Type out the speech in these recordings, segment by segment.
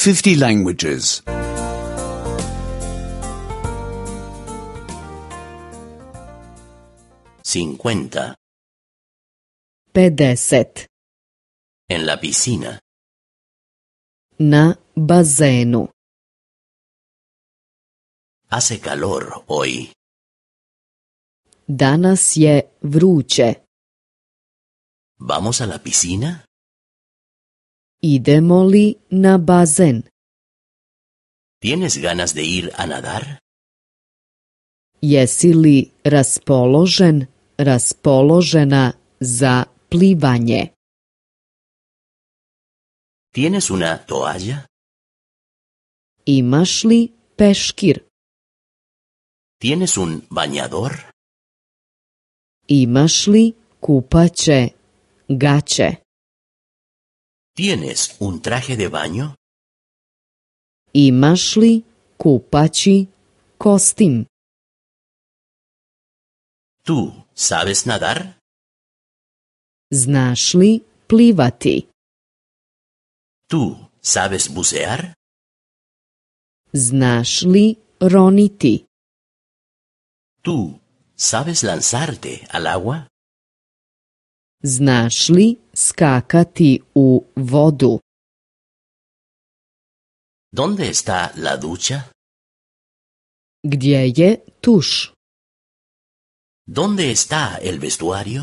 50 languages. 50. 50. En la piscina. Na bazenu. Hace calor hoy. Danas je vruće. ¿Vamos a la piscina? Idemo li na bazen? ¿Tienes ganas de ir a nadar? Jesi li raspoložena za plivanje? ¿Tienes una toalla? Imaš li peškir? ¿Tienes un bañador? Imaš li kupaće gaće? ¿Tienes un traje de baño? Imaš li kupaći kostim? ¿Tú sabes nadar? Znaš li plivati? ¿Tú sabes bucear? Znaš li roniti? ¿Tú sabes lanzarte al agua? Znaš li skakati u vodu? ¿Dónde está la ducha? Gdje je tuš? ¿Dónde está el vestuario?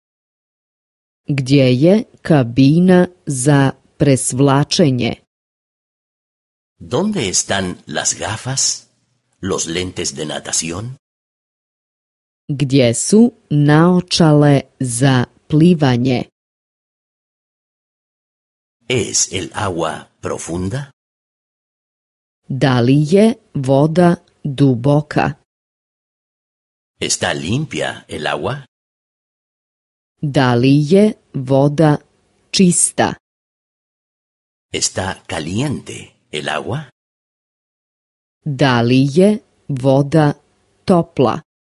Gdje je kabina za presvlačenje? ¿Dónde están las gafas? ¿Los lentes de natación? Gdje su naočale za plivanje? ¿Es el agua profunda? Da li je voda duboka? ¿Está limpia el agua? Da li je voda čista? ¿Está caliente el agua? Da li je voda topla?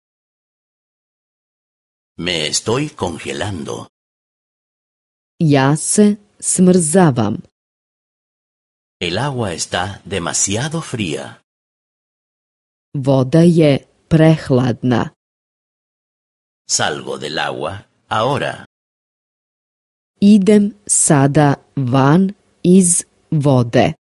Me estoy congelando. Ja se smrzavam. El agua está demasiado fría. Voda je prehladna. Salgo del agua ahora. Idem sada van iz vode.